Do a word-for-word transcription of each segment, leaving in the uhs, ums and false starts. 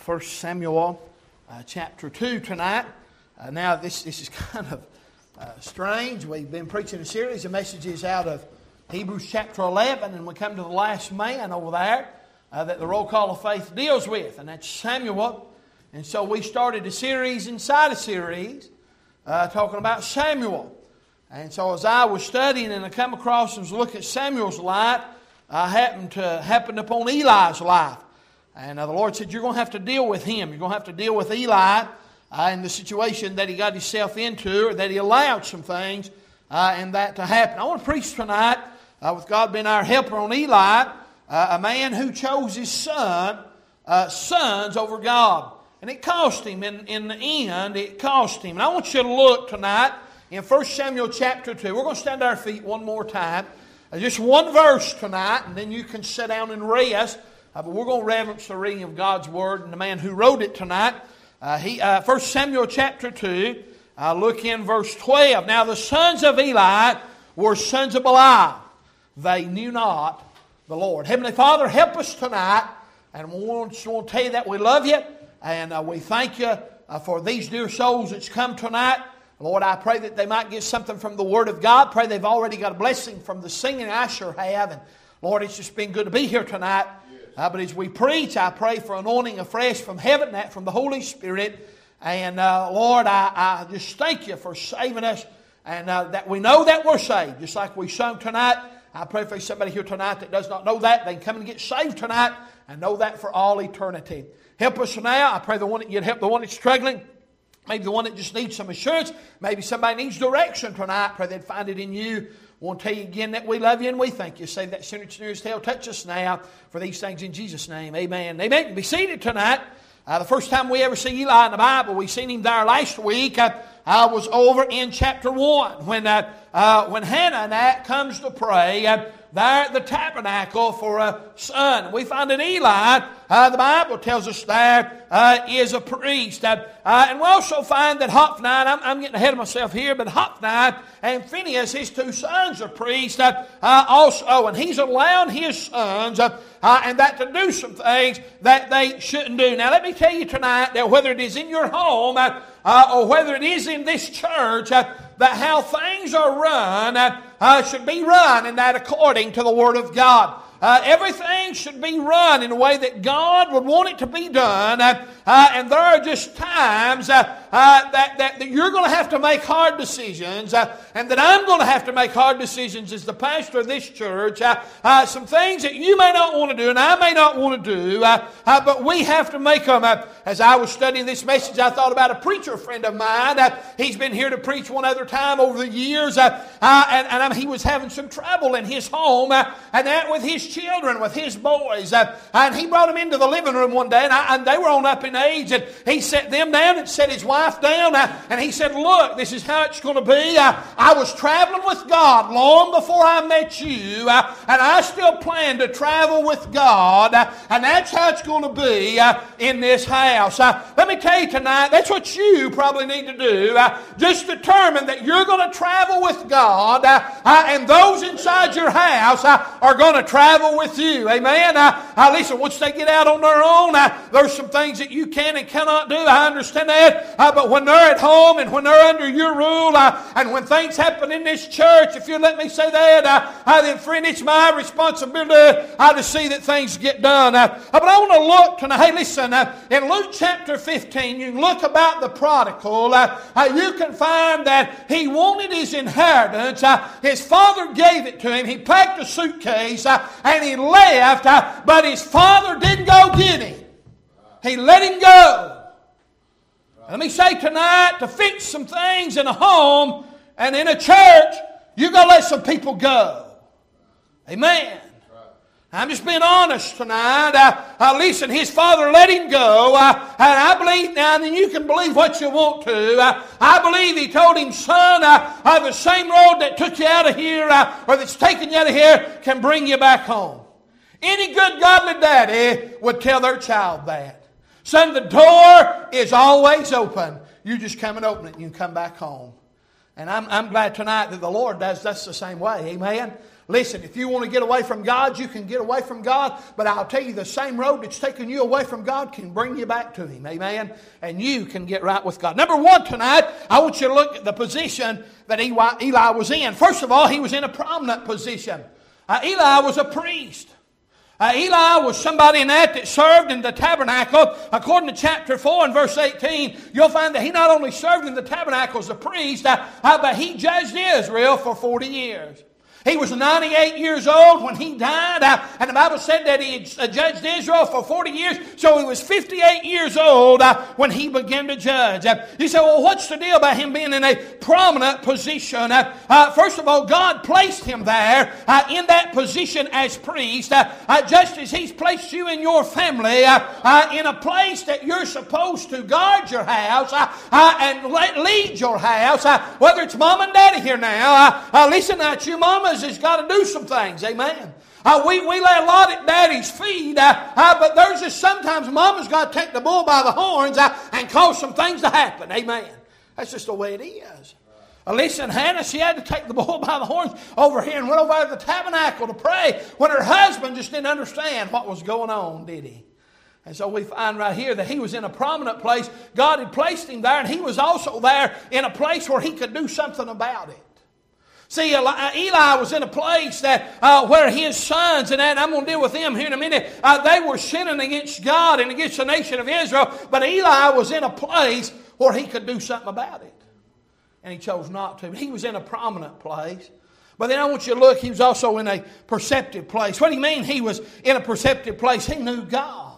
First Samuel uh, chapter two tonight. Uh, now this, this is kind of uh, strange. We've been preaching a series of messages out of Hebrews chapter eleven, and we come to the last man over there uh, that the roll call of faith deals with, and that's Samuel. And so we started a series inside a series uh, talking about Samuel. And so as I was studying and I come across and was looking at Samuel's life, I happened to happen upon Eli's life. And uh, the Lord said, you're going to have to deal with him. You're going to have to deal with Eli uh, in the situation that he got himself into, or that he allowed some things uh, and that to happen. I want to preach tonight, uh, with God being our helper, on Eli, uh, a man who chose his son, uh, sons over God. And it cost him. In, in the end, it cost him. And I want you to look tonight in First Samuel chapter two. We're going to stand to our feet one more time. Uh, just one verse tonight, and then you can sit down and rest. Uh, but we're going to reverence the reading of God's Word and the man who wrote it tonight. Uh, he, uh, First Samuel chapter two, uh, look in verse twelve. Now the sons of Eli were sons of Belial. They knew not the Lord. Heavenly Father, help us tonight. And we want, just want to tell you that we love you. And uh, we thank you uh, for these dear souls that's come tonight. Lord, I pray that they might get something from the Word of God. Pray they've already got a blessing from the singing. I sure have. And Lord, it's just been good to be here tonight. Uh, but as we preach, I pray for anointing afresh from heaven, that from the Holy Spirit. And uh, Lord, I, I just thank you for saving us, and uh, that we know that we're saved, just like we sung tonight. I pray for somebody here tonight that does not know that. They can come and get saved tonight and know that for all eternity. Help us now. I pray the one that you'd help the one that's struggling. Maybe the one that just needs some assurance. Maybe somebody needs direction tonight. Pray they'd find it in you. I want to tell you again that we love you and we thank you. Save that sinner nearest hell. Touch us now for these things in Jesus' name. Amen. Amen. Be seated tonight. Uh, the first time we ever see Eli in the Bible, we seen him there last week. Uh, I was over in chapter one when uh, uh, when Hannah comes to pray uh, there at the tabernacle for a son. We find that Eli, uh, the Bible tells us there, uh, is a priest. Uh, uh, and we also find that Hophni, I'm, I'm getting ahead of myself here, but Hophni and Phinehas, his two sons, are priests uh, uh, also. And he's allowed his sons uh, uh, and that to do some things that they shouldn't do. Now let me tell you tonight that whether it is in your home uh, uh, or whether it is in this church, uh, that how things are run uh, uh, should be run, and that according to the Word of God. Uh, everything should be run in a way that God would want it to be done. Uh, uh, and there are just times uh, uh, that, that, that you're going to have to make hard decisions. Uh, and that I'm going to have to make hard decisions as the pastor of this church. Uh, uh, some things that you may not want to do and I may not want to do. Uh, uh, but we have to make them. Uh, as I was studying this message, I thought about a preacher friend of mine. Uh, he's been here to preach one other time over the years. Uh, uh, and and um, he was having some trouble in his home. Uh, and that with his children, with his boys. Uh, and he brought them into the living room one day, and, I, and they were on up in age, and he set them down and set his wife down, uh, and he said, look, this is how it's going to be. Uh, I was traveling with God long before I met you, uh, and I still plan to travel with God, uh, and that's how it's going to be uh, in this house. Uh, let me tell you tonight, that's what you probably need to do. Uh, just determine that you're going to travel with God, uh, uh, and those inside your house uh, are going to travel with you. Amen. Uh, uh, listen, once they get out on their own, uh, there's some things that you can and cannot do. I understand that. Uh, but when they're at home and when they're under your rule uh, and when things happen in this church, if you let me say that, uh, uh, then friend, it's my responsibility uh, to see that things get done. Uh, uh, but I want to look tonight. Hey, listen, uh, in Luke chapter fifteen, you can look about the prodigal. Uh, uh, you can find that he wanted his inheritance. Uh, his father gave it to him. He packed a suitcase uh, and he left, uh, but his father didn't go get him. He let him go. Let me say tonight, to fix some things in a home and in a church, you've got to let some people go. Amen. I'm just being honest tonight. Uh, uh, listen, his father let him go. Uh, and I believe now, and you can believe what you want to. Uh, I believe he told him, son, uh, uh, the same road that took you out of here, uh, or that's taken you out of here, can bring you back home. Any good godly daddy would tell their child that. Son, the door is always open. You just come and open it and you can come back home. And I'm, I'm glad tonight that the Lord does that's the same way. Amen. Listen, if you want to get away from God, you can get away from God. But I'll tell you, the same road that's taking you away from God can bring you back to Him. Amen? And you can get right with God. Number one tonight, I want you to look at the position that Eli was in. First of all, he was in a prominent position. Uh, Eli was a priest. Uh, Eli was somebody in that that served in the tabernacle. According to chapter four and verse eighteen, you'll find that he not only served in the tabernacle as a priest, uh, uh, but he judged Israel for forty years. He was ninety-eight years old when he died, uh, and the Bible said that he had uh, judged Israel for forty years, so he was fifty-eight years old uh, when he began to judge. Uh, you say, well, what's the deal about him being in a prominent position? Uh, uh, first of all, God placed him there uh, in that position as priest, uh, uh, just as He's placed you and your family uh, uh, in a place that you're supposed to guard your house uh, uh, and lead your house, uh, whether it's mom and daddy here now. Uh, uh, listen at you, mama. Has got to do some things. Amen. Uh, we, we lay a lot at daddy's feet, uh, uh, but there's just sometimes mama's got to take the bull by the horns uh, and cause some things to happen. Amen. That's just the way it is. Uh, listen, Hannah, she had to take the bull by the horns over here and went over to the tabernacle to pray when her husband just didn't understand what was going on, did he? And so we find right here that he was in a prominent place. God had placed him there, and he was also there in a place where he could do something about it. See, Eli was in a place that uh, where his sons, and I'm going to deal with them here in a minute, uh, they were sinning against God and against the nation of Israel, but Eli was in a place where he could do something about it. And he chose not to. He was in a prominent place. But then I want you to look, he was also in a perceptive place. What do you mean he was in a perceptive place? He knew God.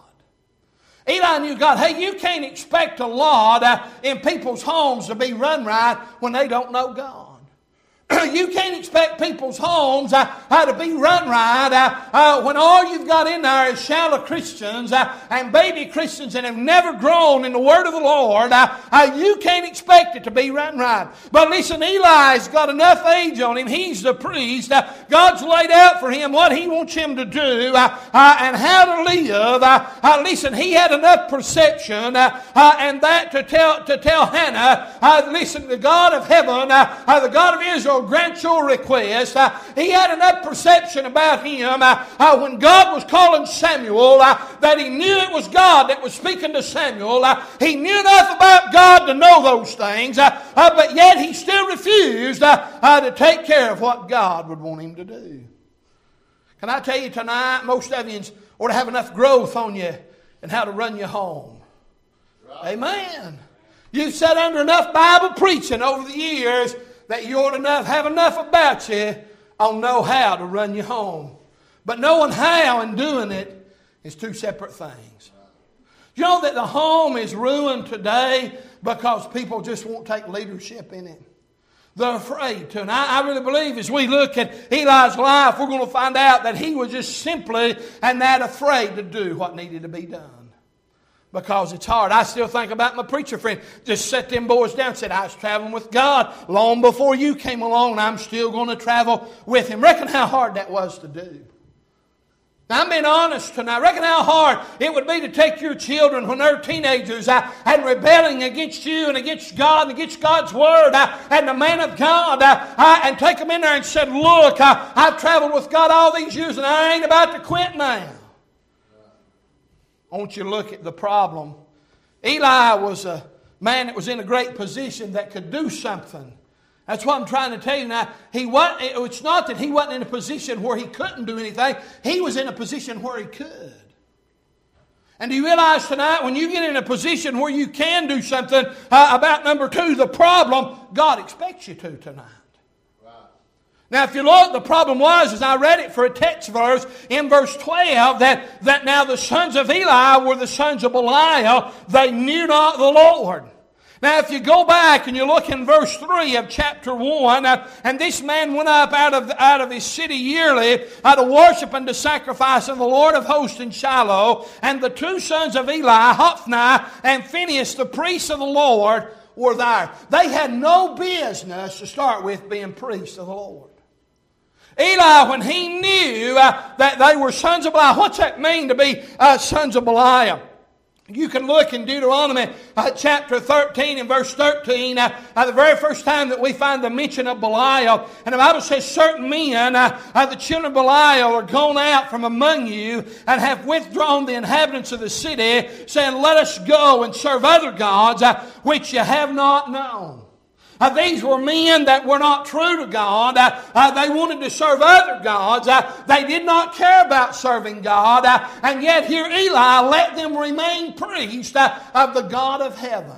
Eli knew God. Hey, you can't expect a lot uh, in people's homes to be run right when they don't know God. You can't expect people's homes uh, uh, to be run right uh, uh, when all you've got in there is shallow Christians uh, and baby Christians that have never grown in the Word of the Lord. Uh, uh, you can't expect it to be run right. But listen, Eli's got enough age on him. He's the priest. Uh, God's laid out for him what He wants him to do uh, uh, and how to live. Uh, uh, listen, he had enough perception uh, uh, and that to tell to tell Hannah, uh, listen, the God of heaven, uh, uh, the God of Israel, grant your request. Uh, he had enough perception about him uh, uh, when God was calling Samuel uh, that he knew it was God that was speaking to Samuel. Uh, he knew enough about God to know those things, uh, uh, but yet he still refused uh, uh, to take care of what God would want him to do. Can I tell you tonight, most of you ought to have enough growth on you and how to run your home. Right. Amen. You've sat under enough Bible preaching over the years that you ought to enough, have enough about you on know how to run your home. But knowing how and doing it is two separate things. You know that the home is ruined today because people just won't take leadership in it. They're afraid to. And I, I really believe as we look at Eli's life, we're going to find out that he was just simply and that afraid to do what needed to be done. Because it's hard. I still think about my preacher friend. Just set them boys down and said, I was traveling with God long before you came along, and I'm still going to travel with Him. Reckon how hard that was to do. Now, I'm being honest tonight. Reckon how hard it would be to take your children when they're teenagers uh, and rebelling against you and against God and against God's Word uh, and the man of God uh, uh, and take them in there and said, look, uh, I've traveled with God all these years and I ain't about to quit now. I want you to look at the problem. Eli was a man that was in a great position that could do something. That's what I'm trying to tell you now. He wasn't, it's not that he wasn't in a position where he couldn't do anything. He was in a position where he could. And do you realize tonight when you get in a position where you can do something uh, about number two, the problem, God expects you to tonight. Now, if you look, the problem was, as I read it for a text verse, in verse twelve, that, that now the sons of Eli were the sons of Belial. They knew not the Lord. Now, if you go back and you look in verse three of chapter one, uh, and this man went up out of, out of his city yearly uh, to worship and to sacrifice in the Lord of hosts in Shiloh, and the two sons of Eli, Hophni and Phinehas, the priests of the Lord, were there. They had no business to start with being priests of the Lord. Eli, when he knew uh, that they were sons of Belial, what's that mean to be uh, sons of Belial? You can look in Deuteronomy uh, chapter thirteen and verse thirteen, uh, uh, the very first time that we find the mention of Belial. And the Bible says, certain men, uh, uh, the children of Belial, are gone out from among you and have withdrawn the inhabitants of the city, saying, let us go and serve other gods, uh, which you have not known. Uh, these were men that were not true to God. Uh, uh, they wanted to serve other gods. Uh, they did not care about serving God. Uh, and yet here Eli let them remain priests uh, of the God of heaven.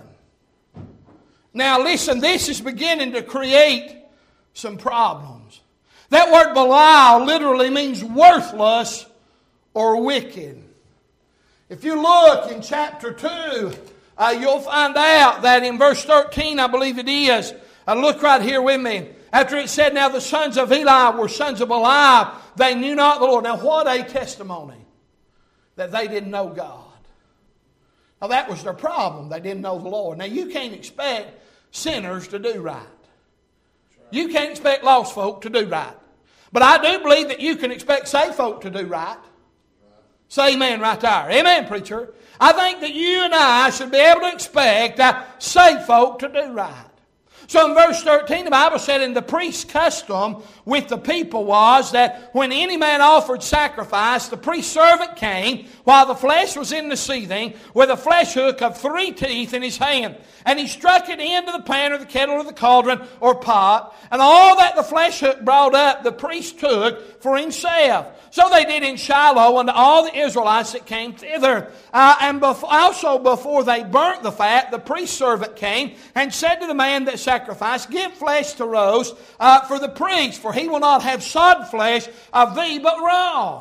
Now listen, this is beginning to create some problems. That word Belial literally means worthless or wicked. If you look in chapter two, Uh, you'll find out that in verse thirteen, I believe it is. Uh, look right here with me. After it said, now the sons of Eli were sons of Belial. They knew not the Lord. Now what a testimony that they didn't know God. Now that was their problem. They didn't know the Lord. Now you can't expect sinners to do right. You can't expect lost folk to do right. But I do believe that you can expect saved folk to do right. Say amen right there. Amen, preacher. I think that you and I should be able to expect uh, saved folk to do right. So in verse thirteen, the Bible said, and the priest's custom with the people was that when any man offered sacrifice, the priest's servant came while the flesh was in the seething with a flesh hook of three teeth in his hand. And he struck it into the pan or the kettle or the cauldron or pot. And all that the flesh hook brought up, the priest took for himself. So they did in Shiloh unto all the Israelites that came thither. Uh, and bef- also before they burnt the fat, the priest's servant came and said to the man that sacrificed, give flesh to roast uh, for the priest, for he will not have sodden flesh of thee, but raw.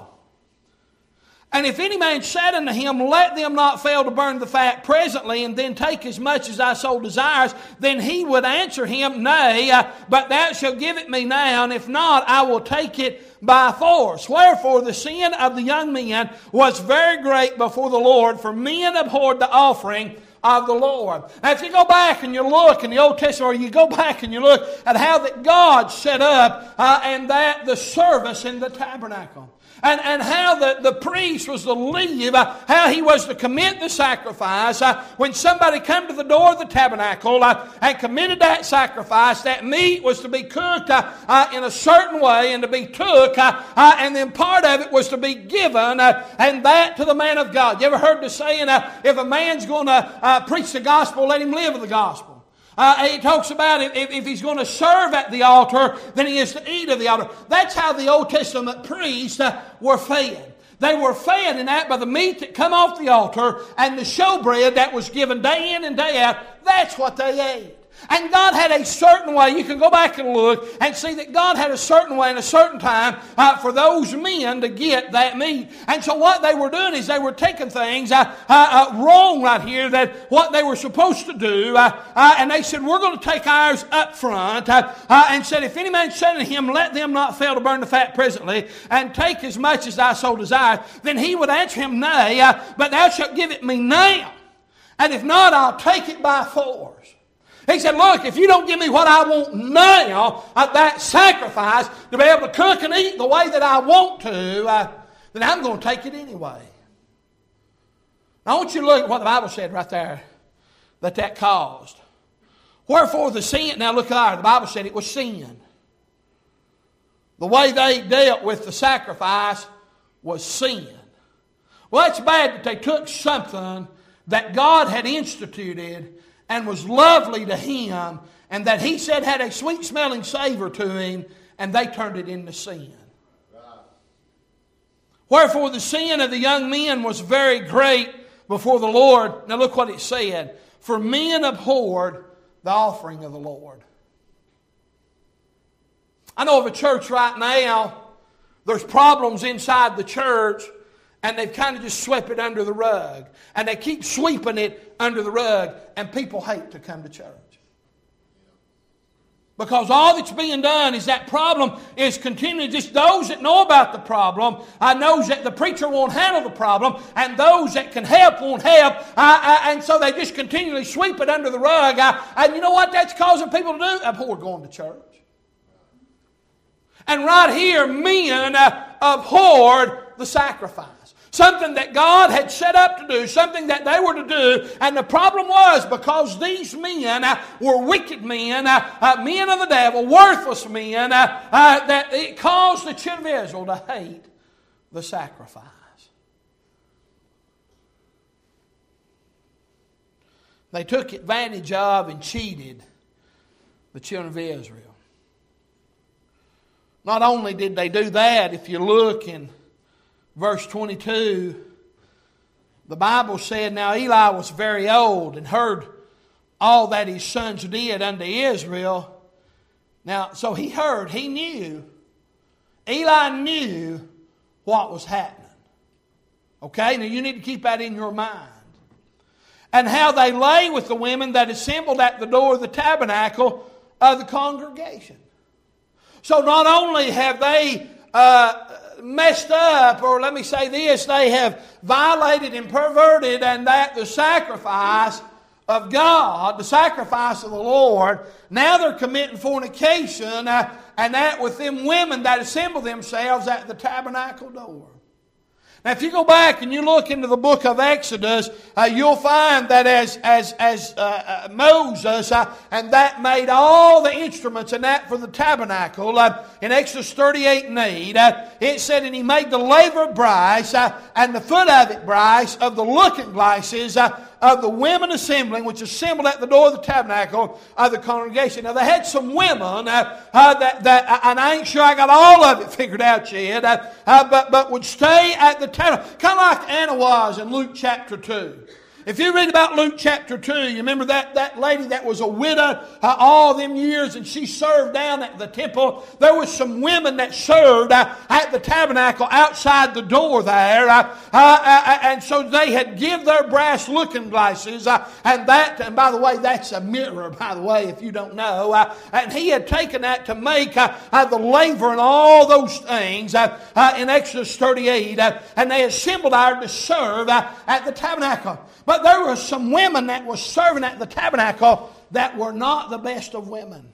And if any man said unto him, let them not fail to burn the fat presently, and then take as much as thy soul desires, then he would answer him, nay, uh, but thou shalt give it me now, and if not, I will take it by force. Wherefore the sin of the young men was very great before the Lord, for men abhorred the offering of the Lord. Now if you go back and you look in the Old Testament, or you go back and you look at how that God set up uh, and that the service in the tabernacle. And, and how the, the priest was to leave, uh, how he was to commit the sacrifice. Uh, when somebody come to the door of the tabernacle uh, and committed that sacrifice, that meat was to be cooked uh, uh, in a certain way and to be took, uh, uh, and then part of it was to be given, uh, and that to the man of God. You ever heard the saying, uh, if a man's going to uh, preach the gospel, let him live the gospel. Uh, he talks about if, if he's going to serve at the altar, then he is to eat of the altar. That's how the Old Testament priests uh, were fed. They were fed in that by the meat that come off the altar and the showbread that was given day in and day out. That's what they ate. And God had a certain way. You can go back and look and see that God had a certain way and a certain time uh, for those men to get that meat. And so what they were doing is they were taking things uh, uh, uh, wrong right here, that what they were supposed to do. Uh, uh, and they said, we're going to take ours up front. Uh, uh, and said, if any man said to him, let them not fail to burn the fat presently, and take as much as thy soul desires, then he would answer him, nay, uh, but thou shalt give it me now. And if not, I'll take it by force. He said, look, if you don't give me what I want now, uh, that sacrifice, to be able to cook and eat the way that I want to, uh, then I'm going to take it anyway. Now I want you to look at what the Bible said right there that that caused. Wherefore the sin, now look there, the Bible said it was sin. The way they dealt with the sacrifice was sin. Well, it's bad that they took something that God had instituted and was lovely to him, and that he said had a sweet-smelling savor to him, and they turned it into sin. Right. Wherefore the sin of the young men was very great before the Lord. Now look what it said. For men abhorred the offering of the Lord. I know of a church right now, there's problems inside the church, and they've kind of just swept it under the rug. And they keep sweeping it under the rug. And people hate to come to church. Because all that's being done is that problem is continuing. Just those that know about the problem, uh, knows that the preacher won't handle the problem. And those that can help won't help. Uh, uh, and so they just continually sweep it under the rug. Uh, and you know what that's causing people to do? Abhor going to church. And right here, men uh, abhorred the sacrifice. Something that God had set up to do, something that they were to do. And the problem was, because these men uh, were wicked men, uh, uh, men of the devil, worthless men, uh, uh, that it caused the children of Israel to hate the sacrifice. They took advantage of and cheated the children of Israel. Not only did they do that, if you look in verse twenty-two, the Bible said, now Eli was very old and heard all that his sons did unto Israel. Now, so he heard, he knew, Eli knew what was happening. Okay, now you need to keep that in your mind. And how they lay with the women that assembled at the door of the tabernacle of the congregation. So not only have they uh, messed up, or let me say this, they have violated and perverted, and that the sacrifice of God, the sacrifice of the Lord, now they're committing fornication, uh, and that with them women that assemble themselves at the tabernacle door. Now, if you go back and you look into the book of Exodus, uh, you'll find that as as as uh, uh, Moses uh, and that made all the instruments and that for the tabernacle uh, in Exodus thirty-eight and eight, uh, it said, and he made the laver brass uh, and the foot of it brass of the looking glasses uh, of the women assembling, which assembled at the door of the tabernacle of the congregation. Now, they had some women uh, uh, that, that, and I ain't sure I got all of it figured out yet, uh, uh, but, but would stay at the tabernacle, kind of like Anna was in Luke chapter two. If you read about Luke chapter two, you remember that, that lady that was a widow uh, all them years, and she served down at the temple. There was some women that served uh, at the tabernacle outside the door there. Uh, uh, uh, and so they had give their brass looking glasses. Uh, and that, and by the way, that's a mirror, by the way, if you don't know. Uh, and he had taken that to make uh, uh, the laver and all those things uh, uh, in Exodus thirty-eight. Uh, and they assembled there to serve uh, at the tabernacle. But there were some women that were serving at the tabernacle that were not the best of women.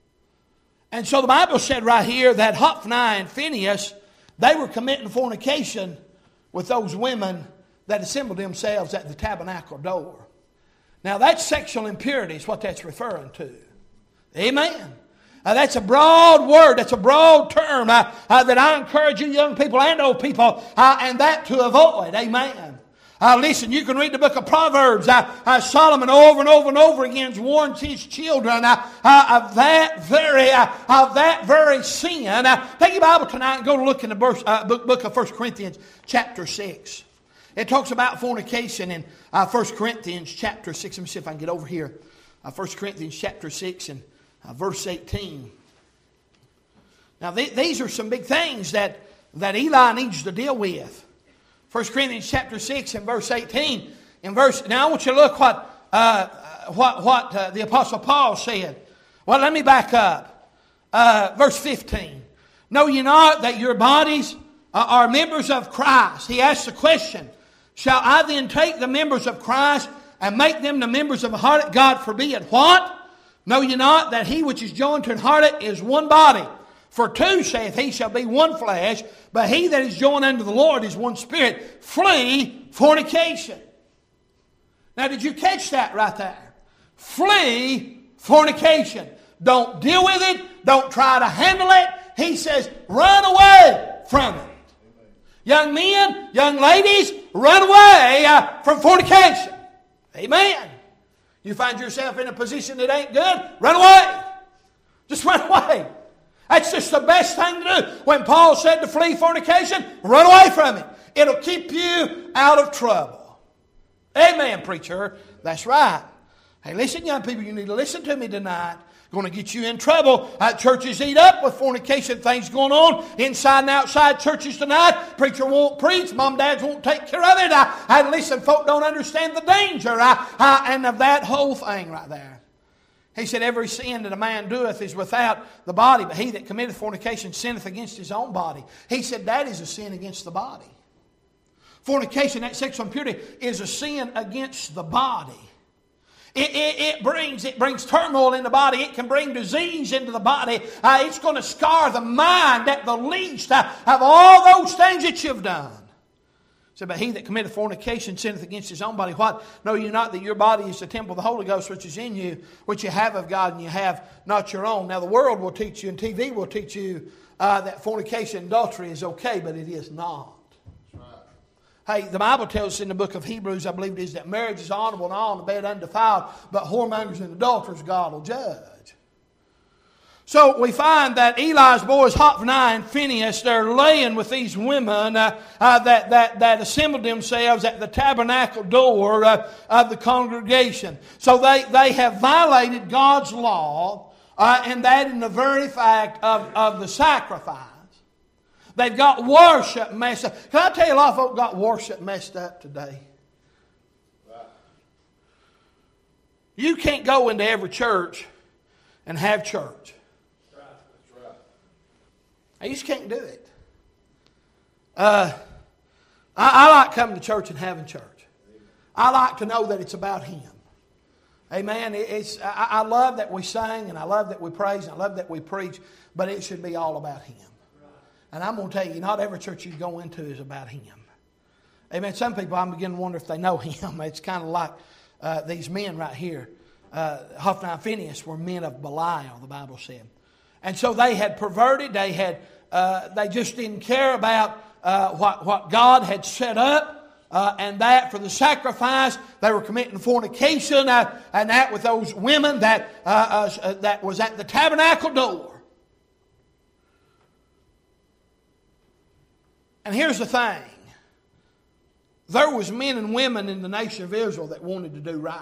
And so the Bible said right here that Hophni and Phinehas, they were committing fornication with those women that assembled themselves at the tabernacle door. Now that's sexual impurity is what that's referring to. Amen. Uh, that's a broad word. That's a broad term uh, uh, that I encourage you young people and old people uh, and that to avoid. Amen. Uh, listen, you can read the book of Proverbs. Uh, uh, Solomon over and over and over again warns his children uh, uh, of that very uh, of that very sin. Uh, take your Bible tonight and go to look in the verse, uh, book, book of First Corinthians chapter six. It talks about fornication in uh, First Corinthians chapter six. Let me see if I can get over here. Uh, First Corinthians chapter six and uh, verse eighteen. Now th- these are some big things that, that Eli needs to deal with. First Corinthians chapter six and verse eighteen. In verse, now I want you to look what uh, what what uh, the Apostle Paul said. Well, let me back up. Uh, verse fifteen. Know ye not that your bodies are members of Christ? He asks the question, shall I then take the members of Christ and make them the members of a harlot? God forbid. What? Know ye not that he which is joined to an harlot is one body? For two, saith he, shall be one flesh, but he that is joined unto the Lord is one spirit. Flee fornication. Now, did you catch that right there? Flee fornication. Don't deal with it. Don't try to handle it. He says, run away from it. Amen. Young men, young ladies, run away uh, from fornication. Amen. You find yourself in a position that ain't good, run away. Just run away. That's just the best thing to do. When Paul said to flee fornication, run away from it. It'll keep you out of trouble. Amen, preacher. That's right. Hey, listen, young people, you need to listen to me tonight. Going to get you in trouble. Uh, churches eat up with fornication things going on inside and outside churches tonight. Preacher won't preach. Mom, dads won't take care of it. Uh, and listen, folk don't understand the danger uh, uh, and of that whole thing right there. He said, every sin that a man doeth is without the body, but he that committeth fornication sinneth against his own body. He said that is a sin against the body. Fornication, that sexual impurity, is a sin against the body. It, it, it brings it brings turmoil in the body. It can bring disease into the body. Uh, it's going to scar the mind at the least uh, of all those things that you've done. So, but he that committeth fornication sinneth against his own body. What? Know you not that your body is the temple of the Holy Ghost which is in you, which you have of God, and you have not your own. Now the world will teach you, and T V will teach you uh, that fornication and adultery is okay, but it is not. Hey, the Bible tells us in the book of Hebrews, I believe it is, that marriage is honorable and all, and the bed undefiled, but whoremongers and adulterers God will judge. So we find that Eli's boys, Hophni and Phinehas, they're laying with these women uh, uh, that, that, that assembled themselves at the tabernacle door uh, of the congregation. So they, they have violated God's law, uh, and that in the very fact of, of the sacrifice. They've got worship messed up. Can I tell you, a lot of folk got worship messed up today? Right. You can't go into every church and have church. That's right. That's right. You just can't do it. Uh, I, I like coming to church and having church. I like to know that it's about Him. Amen. It's, I, I love that we sing, and I love that we praise, and I love that we preach, but it should be all about Him. And I'm going to tell you, not every church you go into is about Him. Amen. Some people, I'm beginning to wonder if they know Him. It's kind of like uh, these men right here. Uh, Hophni and Phinehas were men of Belial, the Bible said. And so they had perverted. They had. Uh, they just didn't care about uh, what, what God had set up. Uh, and that for the sacrifice, they were committing fornication. Uh, and that with those women that, uh, uh, that was at the tabernacle door. And here's the thing. There was men and women in the nation of Israel that wanted to do right.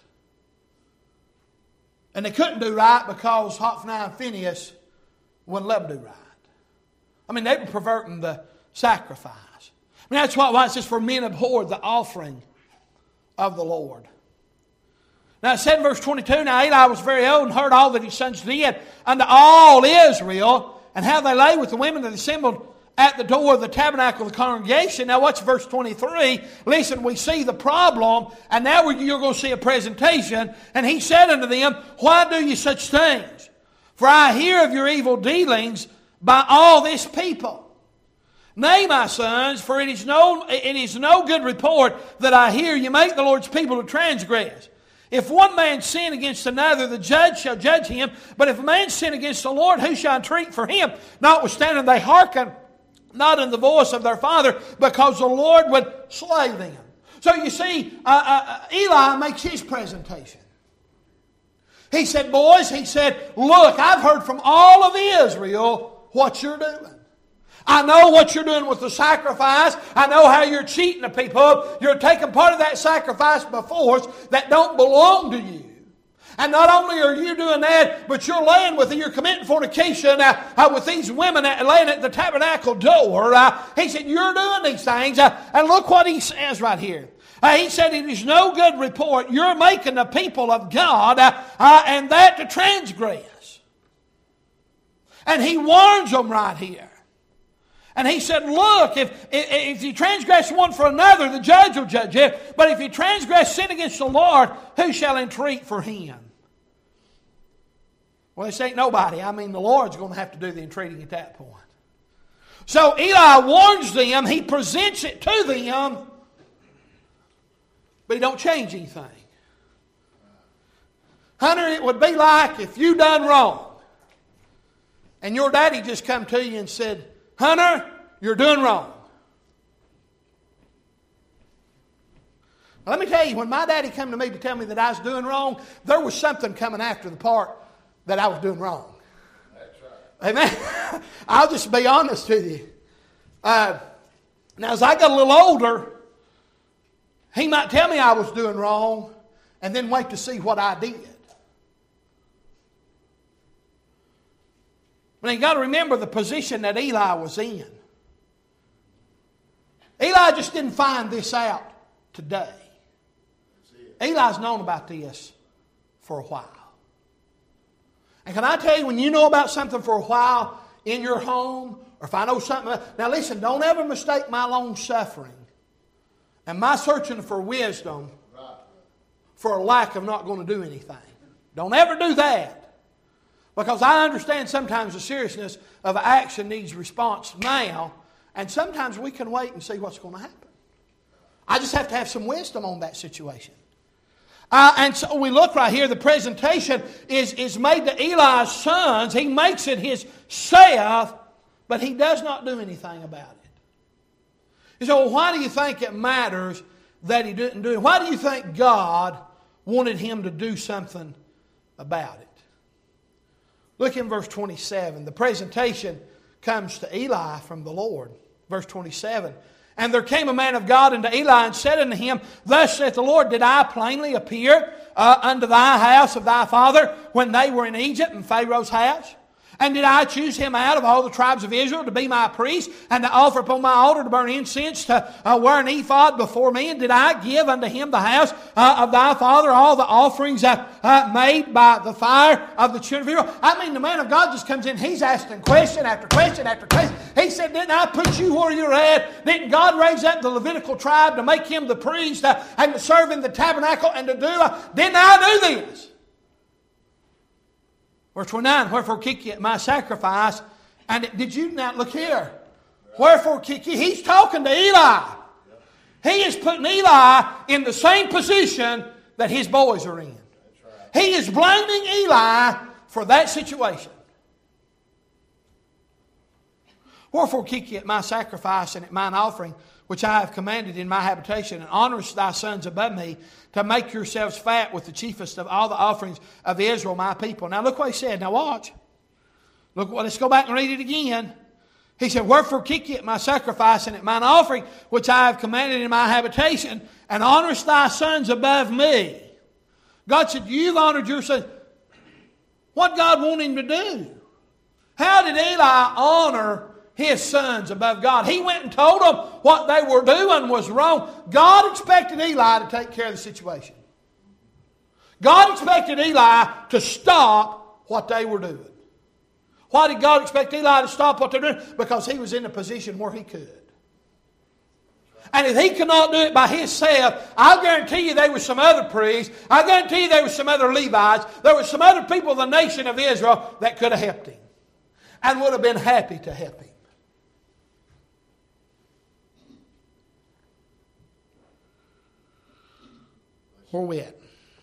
And they couldn't do right because Hophni and Phinehas wouldn't let them do right. I mean, they were perverting the sacrifice. I mean, that's why, why it says, for men abhorred the offering of the Lord. Now it said in verse twenty-two, now Eli was very old and heard all that his sons did unto all Israel, and how they lay with the women that assembled at the door of the tabernacle of the congregation. Now watch verse twenty-three. Listen, we see the problem, and now you're going to see a presentation. And he said unto them, why do you such things? For I hear of your evil dealings by all this people. Nay, my sons, for it is no, it is no good report that I hear you make the Lord's people to transgress. If one man sin against another, the judge shall judge him. But if a man sin against the Lord, who shall entreat for him? Notwithstanding, they hearken not in the voice of their father, because the Lord would slay them. So you see, uh, uh, Eli makes his presentation. He said, boys, he said, look, I've heard from all of Israel what you're doing. I know what you're doing with the sacrifice. I know how you're cheating the people. You're taking part of that sacrifice before us that don't belong to you. And not only are you doing that, but you're laying with, you're committing fornication uh, uh, with these women uh, laying at the tabernacle door. Uh, he said, you're doing these things. Uh, and look what he says right here. Uh, he said, it is no good report. You're making the people of God, uh, uh, and that to transgress. And he warns them right here. And he said, look, if, if, if you transgress one for another, the judge will judge you. But if you transgress sin against the Lord, who shall entreat for him? Well, this ain't nobody. I mean, the Lord's going to have to do the entreating at that point. So Eli warns them. He presents it to them. But he don't change anything. Hunter, it would be like if you done wrong. And your daddy just come to you and said, Hunter, you're doing wrong. Now, let me tell you, when my daddy came to me to tell me that I was doing wrong, there was something coming after the part that I was doing wrong. That's right. Amen. I'll just be honest with you. Uh, now, as I got a little older, he might tell me I was doing wrong and then wait to see what I did. But you've got to remember the position that Eli was in. Eli just didn't find this out today. Eli's known about this for a while. And can I tell you, when you know about something for a while in your home, or if I know something... Now listen, don't ever mistake my long suffering and my searching for wisdom for a lack of not going to do anything. Don't ever do that. Because I understand sometimes the seriousness of action needs response now, and sometimes we can wait and see what's going to happen. I just have to have some wisdom on that situation. Uh, and so we look right here, the presentation is, is made to Eli's sons. He makes it his self, but he does not do anything about it. You say, well, why do you think it matters that he didn't do it? Why do you think God wanted him to do something about it? Look in verse twenty-seven. The presentation comes to Eli from the Lord. Verse twenty-seven. And there came a man of God unto Eli and said unto him, Thus saith the Lord, Did I plainly appear uh, unto thy house of thy father when they were in Egypt in Pharaoh's house? And did I choose him out of all the tribes of Israel to be my priest and to offer upon my altar to burn incense, to uh, wear an ephod before me? And did I give unto him the house uh, of thy father all the offerings uh, uh, made by the fire of the children of Israel? I mean, the man of God just comes in. He's asking question after question after question. He said, didn't I put you where you're at? Didn't God raise up the Levitical tribe to make him the priest uh, and to serve in the tabernacle and to do? Uh, didn't I do this? Verse twenty-nine, wherefore kick ye at my sacrifice? And did you, now look here. Wherefore kick ye? He's talking to Eli. He is putting Eli in the same position that his boys are in. He is blaming Eli for that situation. Wherefore kick ye at my sacrifice and at mine offering, which I have commanded in my habitation, and honorest thy sons above me, to make yourselves fat with the chiefest of all the offerings of Israel, my people. Now look what he said. Now watch. Look, well, let's go back and read it again. He said, Wherefore kick ye at my sacrifice and at mine offering, which I have commanded in my habitation, and honorest thy sons above me. God said, You've honored your sons. What God want him to do? How did Eli honor his sons above God? He went and told them what they were doing was wrong. God expected Eli to take care of the situation. God expected Eli to stop what they were doing. Why did God expect Eli to stop what they're doing? Because he was in a position where he could. And if he could not do it by himself, I'll guarantee you there was some other priests. I guarantee you there was some other Levites. There was some other people of the nation of Israel that could have helped him and would have been happy to help him. Where are we at?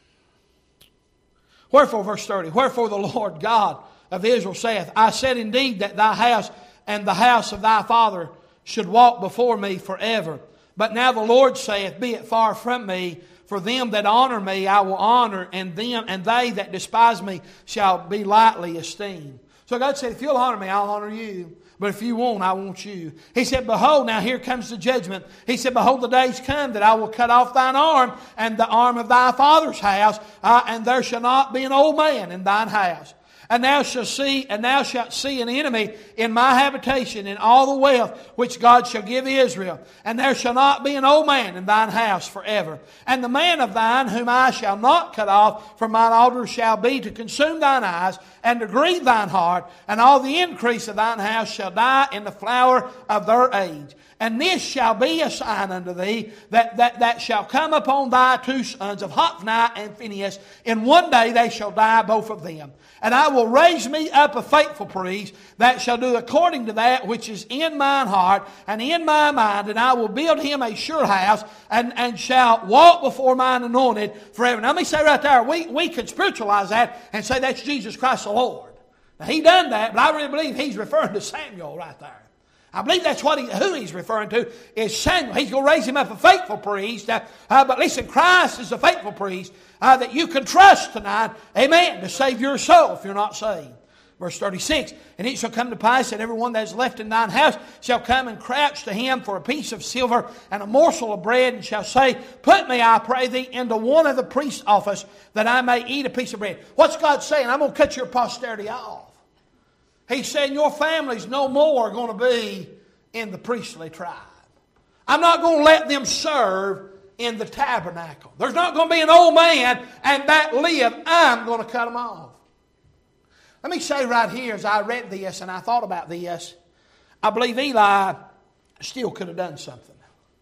Wherefore, verse thirty, Wherefore the Lord God of Israel saith, I said indeed that thy house and the house of thy father should walk before me forever. But now the Lord saith, Be it far from me, for them that honor me I will honor, and them and they that despise me shall be lightly esteemed. So God said, if you'll honor me, I'll honor you. But if you won't, I want you. He said, Behold, now here comes the judgment. He said, Behold, the days come that I will cut off thine arm and the arm of thy father's house, uh, and there shall not be an old man in thine house. And thou shalt see, and thou shalt see an enemy in my habitation in all the wealth which God shall give Israel. And there shall not be an old man in thine house forever. And the man of thine whom I shall not cut off from mine altar shall be to consume thine eyes and to grieve thine heart. And all the increase of thine house shall die in the flower of their age. And this shall be a sign unto thee, that, that, that shall come upon thy two sons of Hophni and Phinehas. In one day they shall die, both of them. And I will raise me up a faithful priest that shall do according to that which is in mine heart and in my mind. And I will build him a sure house and, and shall walk before mine anointed forever. Now let me say right there, we, we can spiritualize that and say that's Jesus Christ the Lord. Now he done that, but I really believe he's referring to Samuel right there. I believe that's what he, who he's referring to is Samuel. He's going to raise him up a faithful priest. Uh, uh, but listen, Christ is a faithful priest uh, that you can trust tonight, amen, to save your soul if you're not saved. Verse thirty-six, And it shall come to pass that every one that is left in thine house shall come and crouch to him for a piece of silver and a morsel of bread, and shall say, Put me, I pray thee, into one of the priest's office, that I may eat a piece of bread. What's God saying? I'm going to cut your posterity off. He's saying your family's no more going to be in the priestly tribe. I'm not going to let them serve in the tabernacle. There's not going to be an old man and that live. I'm going to cut them off. Let me say right here, as I read this and I thought about this, I believe Eli still could have done something.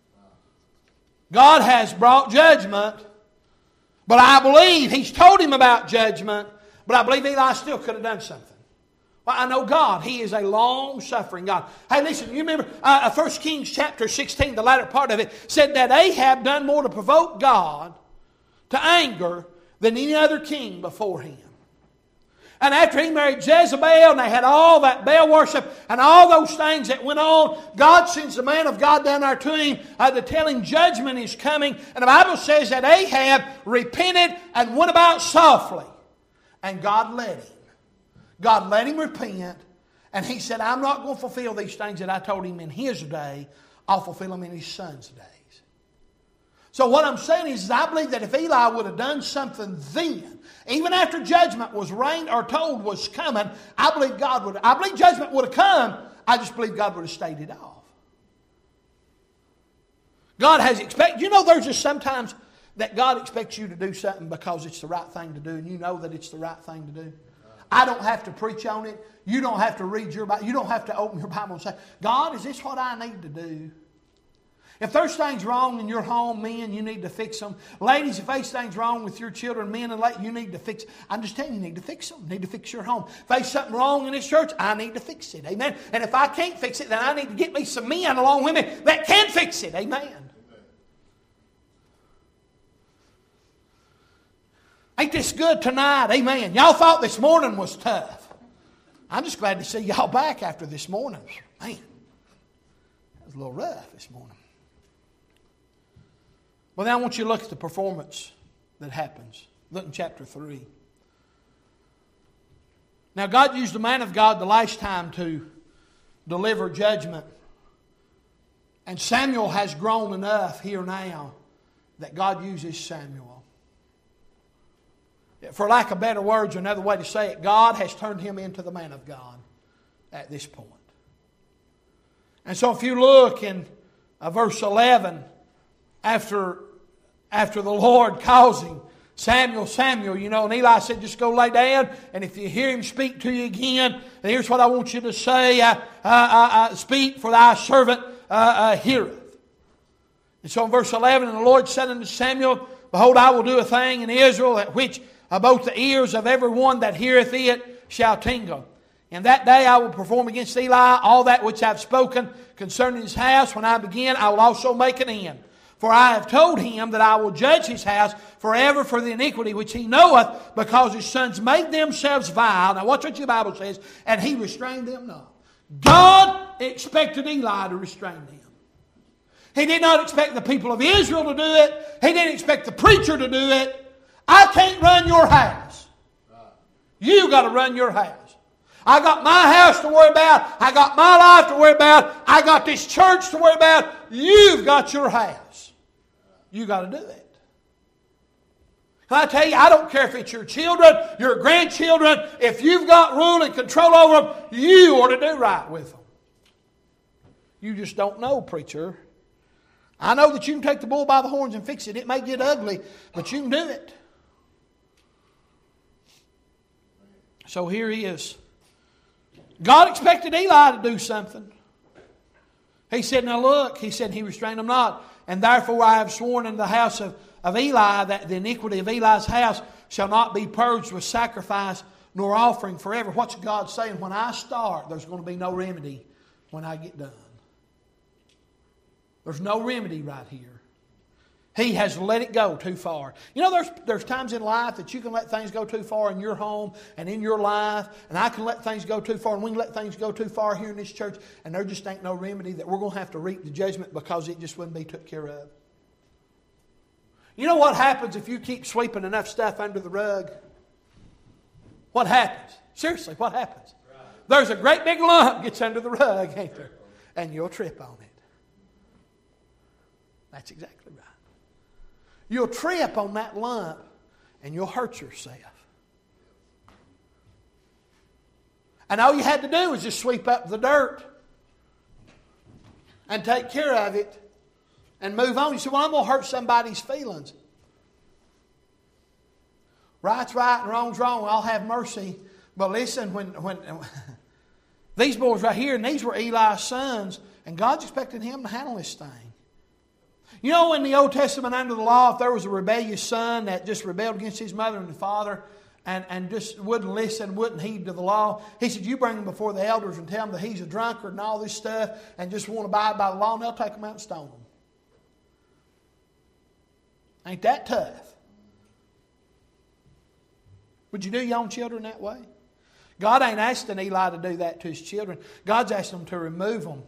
God has brought judgment, but I believe He's told him about judgment, but I believe Eli still could have done something. Well, I know God. He is a long-suffering God. Hey, listen, you remember uh, First Kings chapter sixteen, the latter part of it, said that Ahab done more to provoke God to anger than any other king before him. And after he married Jezebel, and they had all that Baal worship and all those things that went on, God sends the man of God down there to him uh, to tell him judgment is coming. And the Bible says that Ahab repented and went about softly. And God let him. God let him repent. And he said, I'm not going to fulfill these things that I told him in his day. I'll fulfill them in his son's days. So what I'm saying is, is I believe that if Eli would have done something then, even after judgment was reigned or told was coming, I believe God would. I believe judgment would have come. I just believe God would have stayed it off. God has expected. You know, there's just sometimes that God expects you to do something because it's the right thing to do, and you know that it's the right thing to do. I don't have to preach on it. You don't have to read your Bible. You don't have to open your Bible and say, God, is this what I need to do? If there's things wrong in your home, men, you need to fix them. Ladies, if there's things wrong with your children, men and ladies, you need to fix them. I'm just telling you, you need to fix them. You need to fix your home. If there's something wrong in this church, I need to fix it. Amen. And if I can't fix it, then I need to get me some men along with me that can fix it. Amen. Amen. Ain't this good tonight? Amen. Y'all thought this morning was tough. I'm just glad to see y'all back after this morning. Man, it was a little rough this morning. Well, now I want you to look at the performance that happens. Look in chapter three. Now, God used the man of God the last time to deliver judgment. And Samuel has grown enough here now that God uses Samuel. For lack of better words, or another way to say it, God has turned him into the man of God at this point. And so if you look in uh, verse eleven, after, after the Lord calls him, Samuel, Samuel, you know, and Eli said, just go lay down, and if you hear him speak to you again, then here's what I want you to say, uh, uh, uh, uh, speak, for thy servant uh, uh, heareth. And so in verse eleven, and the Lord said unto Samuel, behold, I will do a thing in Israel at which uh, both the ears of every one that heareth it shall tingle. And that day I will perform against Eli all that which I have spoken concerning his house. When I begin, I will also make an end. For I have told him that I will judge his house forever for the iniquity which he knoweth, because his sons made themselves vile. Now watch what your Bible says. And he restrained them not. God expected Eli to restrain them. He did not expect the people of Israel to do it. He didn't expect the preacher to do it. I can't run your house. You got to run your house. I got my house to worry about. I got my life to worry about. I got this church to worry about. You've got your house. You got to do it. Can I tell you, I don't care if it's your children, your grandchildren. If you've got rule and control over them, you ought to do right with them. You just don't know, preacher. I know that you can take the bull by the horns and fix it. It may get ugly, but you can do it. So here he is. God expected Eli to do something. He said, now look, he said, he restrained them not. And therefore I have sworn in the house of, of Eli that the iniquity of Eli's house shall not be purged with sacrifice nor offering forever. What's God saying? When I start, there's going to be no remedy when I get done. There's no remedy right here. He has let it go too far. You know, there's, there's times in life that you can let things go too far in your home and in your life, and I can let things go too far, and we can let things go too far here in this church, and there just ain't no remedy, that we're going to have to reap the judgment because it just wouldn't be took care of. You know what happens if you keep sweeping enough stuff under the rug? What happens? Seriously, what happens? There's a great big lump gets under the rug, ain't there? And you'll trip on it. That's exactly right. You'll trip on that lump and you'll hurt yourself. And all you had to do was just sweep up the dirt and take care of it and move on. You say, well, I'm going to hurt somebody's feelings. Right's right and wrong's wrong. I'll have mercy. But listen, when, when these boys right here, and these were Eli's sons, and God's expecting him to handle this thing. You know, in the Old Testament under the law, if there was a rebellious son that just rebelled against his mother and father, and, and just wouldn't listen, wouldn't heed to the law. He said, you bring him before the elders and tell him that he's a drunkard and all this stuff and just won't abide by the law, and they'll take him out and stone him. Ain't that tough? Would you do your own children that way? God ain't asking Eli to do that to his children. God's asking them to remove them.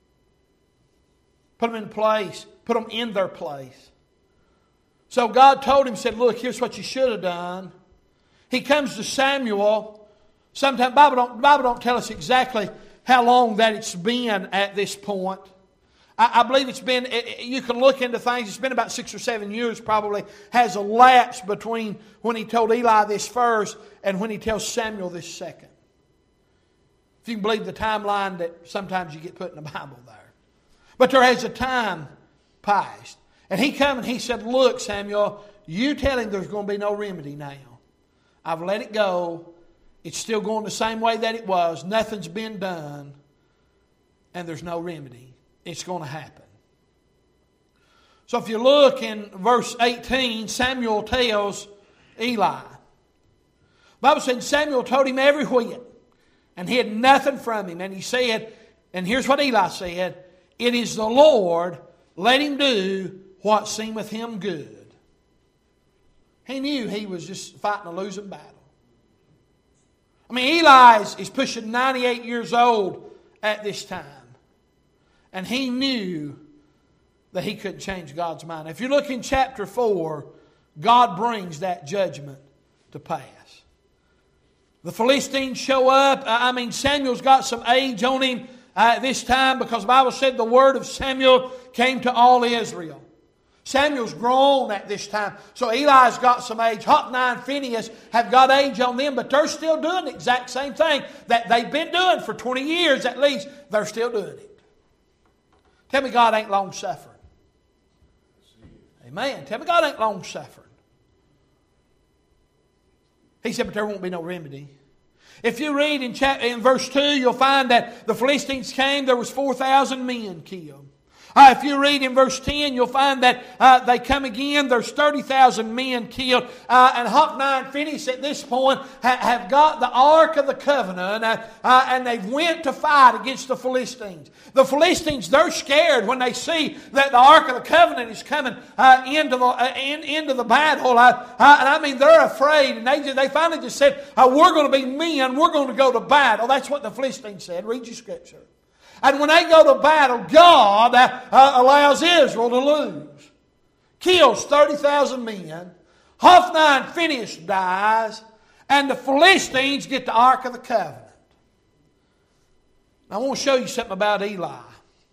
Put them in place. Put them in their place. So God told him, said, look, here's what you should have done. He comes to Samuel. Sometimes the Bible don't, the Bible don't tell us exactly how long that it's been at this point. I, I believe it's been, it, you can look into things, it's been about six or seven years probably, has elapsed between when he told Eli this first and when he tells Samuel this second. If you can believe the timeline that sometimes you get put in the Bible there. But there has a time passed. And he come and he said, look, Samuel, you tell him there's going to be no remedy now. I've let it go. It's still going the same way that it was. Nothing's been done. And there's no remedy. It's going to happen. So if you look in verse eighteen, Samuel tells Eli. The Bible said Samuel told him every whit. And he had nothing from him. And he said, and here's what Eli said, it is the Lord, let him do what seemeth him good. He knew he was just fighting a losing battle. I mean, Eli is, is pushing ninety-eight years old at this time. And he knew that he couldn't change God's mind. If you look in chapter four, God brings that judgment to pass. The Philistines show up. I mean, Samuel's got some age on him at this time because the Bible said the word of Samuel came to all Israel. Samuel's grown at this time. So Eli's got some age. Hophni and Phinehas have got age on them, but they're still doing the exact same thing that they've been doing for twenty years at least. They're still doing it. Tell me God ain't long-suffering. Amen. Tell me God ain't long-suffering. He said, but there won't be no remedy. If you read in, chapter, in verse two, you'll find that the Philistines came, there was four thousand men killed. Uh, if you read in verse ten, you'll find that uh, they come again. There's thirty thousand men killed. Uh, and Hophni and Phinehas at this point ha- have got the Ark of the Covenant uh, uh, and they've went to fight against the Philistines. The Philistines, they're scared when they see that the Ark of the Covenant is coming uh, into, the, uh, in, into the battle. Uh, uh, and I mean, they're afraid. And they, just, they finally just said, uh, we're going to be men. We're going to go to battle. That's what the Philistines said. Read your scripture. And when they go to battle, God uh, uh, allows Israel to lose. Kills thirty thousand men. Hophni and Phinehas dies. And the Philistines get the Ark of the Covenant. Now, I want to show you something about Eli.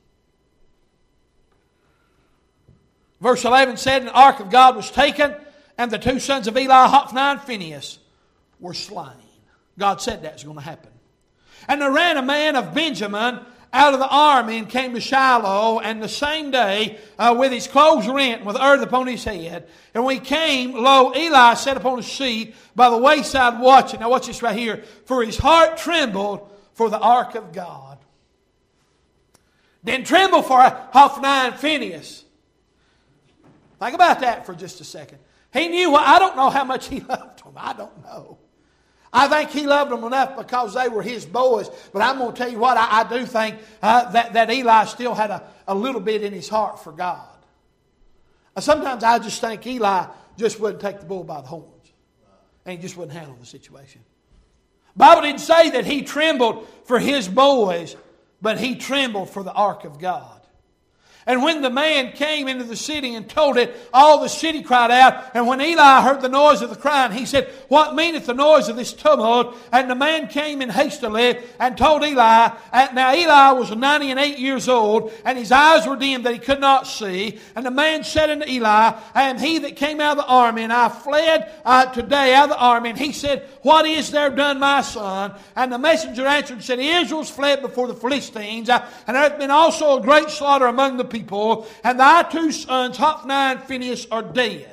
Verse eleven said, and the Ark of God was taken, and the two sons of Eli, Hophni and Phinehas, were slain. God said that was going to happen. And there ran a man of Benjamin out of the army and came to Shiloh, and the same day uh, with his clothes rent and with earth upon his head. And when he came, lo, Eli sat upon a seat by the wayside watching. Now watch this right here. For his heart trembled for the ark of God. Then tremble for Hophni and Phinehas. Think about that for just a second. He knew, well, I don't know how much he loved them. I don't know. I think he loved them enough because they were his boys. But I'm going to tell you what, I, I do think uh, that, that Eli still had a, a little bit in his heart for God. Uh, sometimes I just think Eli just wouldn't take the bull by the horns. And he just wouldn't handle the situation. The Bible didn't say that he trembled for his boys, but he trembled for the ark of God. And when the man came into the city and told it, all the city cried out. And when Eli heard the noise of the crying, he said, what meaneth the noise of this tumult? And the man came in hastily and told Eli. And now Eli was ninety and eight years old, and his eyes were dim that he could not see. And the man said unto Eli, I am he that came out of the army, and I fled uh, today out of the army. And he said, what is there done, my son? And the messenger answered and said, Israel's fled before the Philistines, uh, and there hath been also a great slaughter among the people. People, and thy two sons, Hophni and Phinehas, are dead.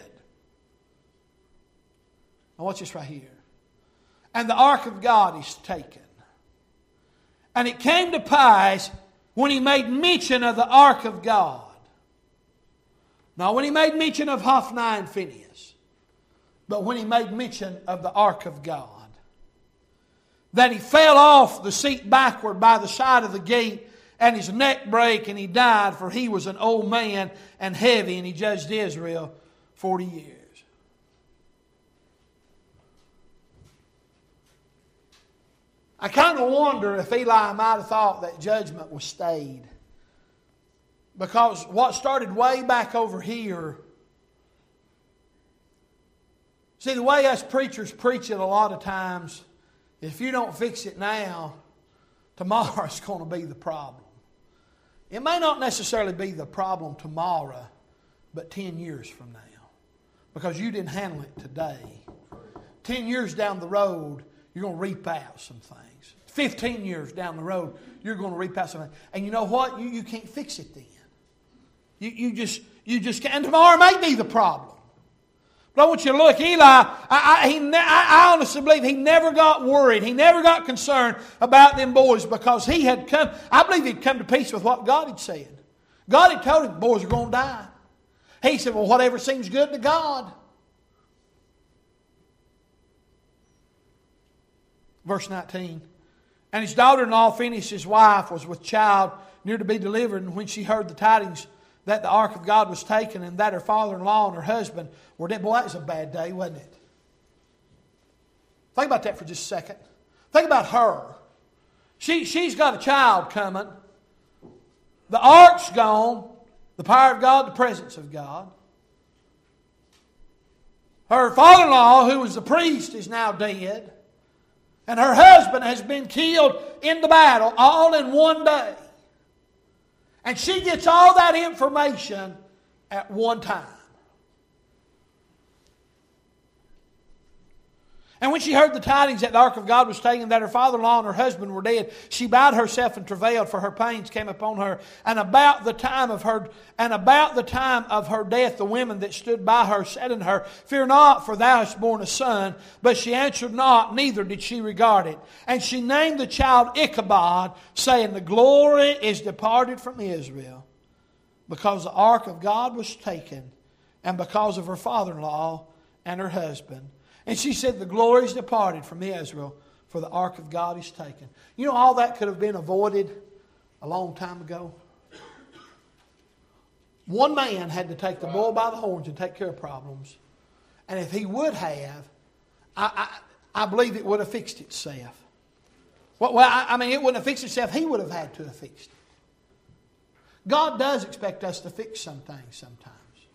Now watch this right here. And the ark of God is taken. And it came to pass when he made mention of the ark of God. Now when he made mention of Hophni and Phinehas, but when he made mention of the ark of God, that he fell off the seat backward by the side of the gate, and his neck brake, and he died, for he was an old man and heavy, and he judged Israel forty years. I kind of wonder if Eli might have thought that judgment was stayed. Because what started way back over here, see, the way us preachers preach it a lot of times, if you don't fix it now, tomorrow's going to be the problem. It may not necessarily be the problem tomorrow, but ten years from now. Because you didn't handle it today. Ten years down the road, you're going to reap out some things. Fifteen years down the road, you're going to reap out some things. And you know what? You, you can't fix it then. You, you just you just can't. And tomorrow may be the problem. But I want you to look, Eli, I, I, he, I honestly believe he never got worried. He never got concerned about them boys because he had come, I believe he'd come to peace with what God had said. God had told him the boys are going to die. He said, well, whatever seems good to God. Verse nineteen. And his daughter-in-law, Phinehas, his wife, was with child near to be delivered. And when she heard the tidings that the ark of God was taken and that her father-in-law and her husband were dead. Boy, that was a bad day, wasn't it? Think about that for just a second. Think about her. She, she's got a child coming. The ark's gone. The power of God, the presence of God. Her father-in-law, who was the priest, is now dead. And her husband has been killed in the battle all in one day. And she gets all that information at one time. And when she heard the tidings that the ark of God was taken, that her father-in-law and her husband were dead, she bowed herself and travailed, for her pains came upon her. And about the time of her and about the time of her death, the women that stood by her said unto her, Fear not, for thou hast borne a son. But she answered not, neither did she regard it. And she named the child Ichabod, saying, The glory is departed from Israel, because the ark of God was taken, and because of her father-in-law and her husband. And she said, The glory is departed from Israel, for the ark of God is taken. You know, all that could have been avoided a long time ago. One man had to take the bull by the horns and take care of problems. And if he would have, I, I, I believe it would have fixed itself. Well, well I, I mean, it wouldn't have fixed itself. He would have had to have fixed it. God does expect us to fix some things sometimes.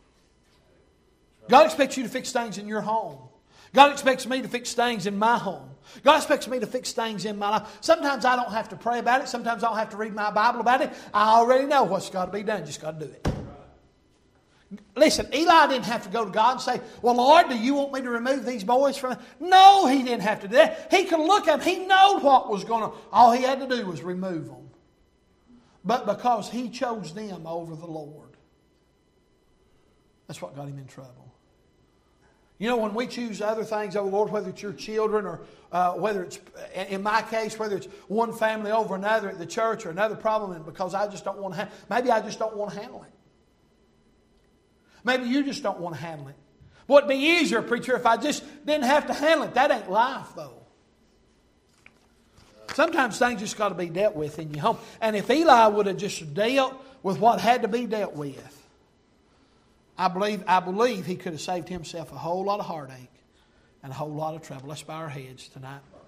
God expects you to fix things in your home. God expects me to fix things in my home. God expects me to fix things in my life. Sometimes I don't have to pray about it. Sometimes I don't have to read my Bible about it. I already know what's got to be done. Just got to do it. Listen, Eli didn't have to go to God and say, Well, Lord, do you want me to remove these boys from it? No, he didn't have to do that. He could look at them. He knew what was going to... All he had to do was remove them. But because he chose them over the Lord, that's what got him in trouble. You know, when we choose other things over the Lord, whether it's your children or uh, whether it's, in my case, whether it's one family over another at the church or another problem, and because I just don't want to, ha- maybe I just don't want to handle it. Maybe you just don't want to handle it. Boy, it'd be easier, preacher, if I just didn't have to handle it. That ain't life, though. Sometimes things just got to be dealt with in your home. And if Eli would have just dealt with what had to be dealt with, I believe, I believe he could have saved himself a whole lot of heartache and a whole lot of trouble. Let's bow our heads tonight.